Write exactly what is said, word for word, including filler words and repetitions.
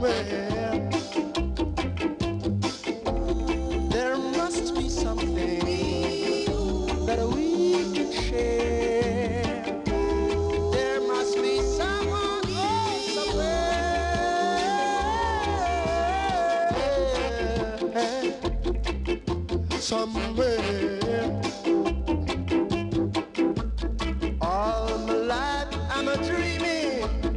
somewhere there must be something that we can share. There must be someone oh, somewhere, somewhere. All my life I'm a dreaming